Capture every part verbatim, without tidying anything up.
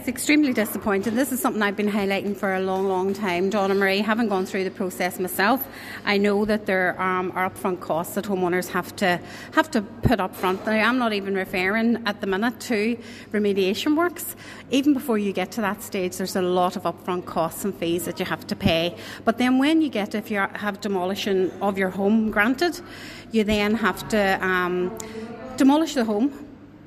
It's extremely disappointing. This is something I've been highlighting for a long, long time. Donna Marie, having gone through the process myself, I know that there um, are upfront costs that homeowners have to have to put up front. Now, I'm not even referring at the minute to remediation works. Even before you get to that stage, there's a lot of upfront costs and fees that you have to pay. But then when you get, if you have demolition of your home granted, you then have to um, demolish the home,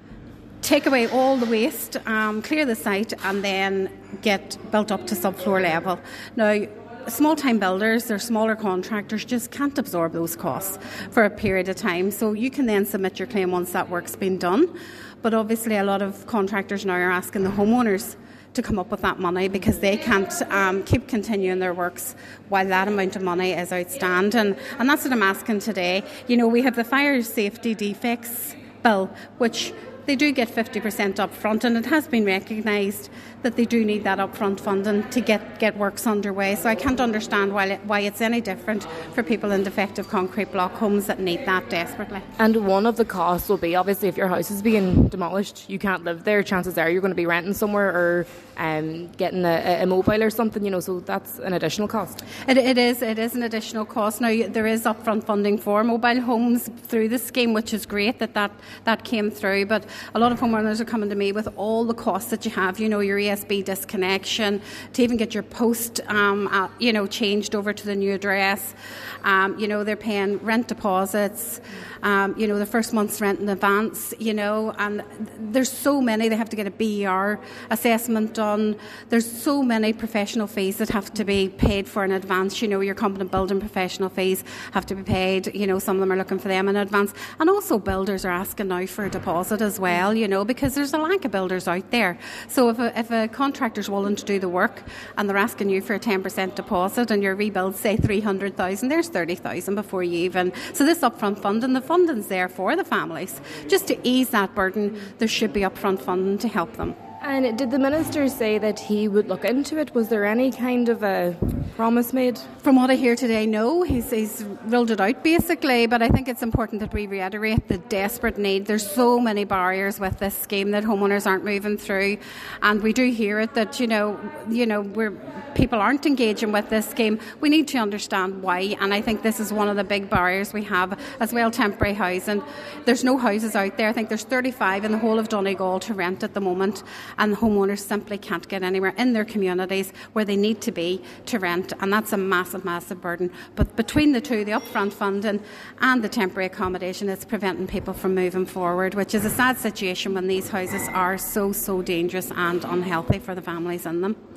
take away all the waste, um, clear the site, and then get built up to subfloor level. Now, small-time builders, they're smaller contractors, just can't absorb those costs for a period of time. So you can then submit your claim once that work's been done. But obviously a lot of contractors now are asking the homeowners to come up with that money because they can't um, keep continuing their works while that amount of money is outstanding. And that's what I'm asking today. You know, we have the fire safety defects bill, which they do get fifty percent up front, and it has been recognised that they do need that upfront funding to get, get works underway. So I can't understand why, it, why it's any different for people in defective concrete block homes that need that desperately. And one of the costs will be, obviously, if your house is being demolished, you can't live there, chances are you're going to be renting somewhere or um, getting a, a mobile or something, you know, so that's an additional cost. It, it is it is an additional cost. Now, there is upfront funding for mobile homes through the scheme, which is great that that, that came through, but a lot of homeowners are coming to me with all the costs that you have, you know, your E S B disconnection, to even get your post, um, uh, you know, changed over to the new address. Um, you know, they're paying rent deposits, um, you know, the first month's rent in advance, you know, and there's so many. They have to get a B E R assessment done. There's so many professional fees that have to be paid for in advance. You know, your competent building professional fees have to be paid. You know, some of them are looking for them in advance. And also builders are asking now for a deposit as well, you know, because there's a lack of builders out there. So if a, if a contractor's willing to do the work and they're asking you for a ten percent deposit and your rebuild, say three hundred thousand, there's thirty thousand before you even. So this upfront funding, the funding's there for the families. Just to ease that burden, there should be upfront funding to help them. And did the Minister say that he would look into it? Was there any kind of a promise made? From what I hear today, no. He's, he's ruled it out, basically. But I think it's important that we reiterate the desperate need. There's so many barriers with this scheme that homeowners aren't moving through. And we do hear it that, you know, you know, we're, people aren't engaging with this scheme. We need to understand why. And I think this is one of the big barriers we have as well, temporary housing. There's no houses out there. I think there's thirty-five in the whole of Donegal to rent at the moment. And homeowners simply can't get anywhere in their communities where they need to be to rent, and that's a massive, massive burden. But between the two, the upfront funding and the temporary accommodation, it's preventing people from moving forward, which is a sad situation when these houses are so, so dangerous and unhealthy for the families in them.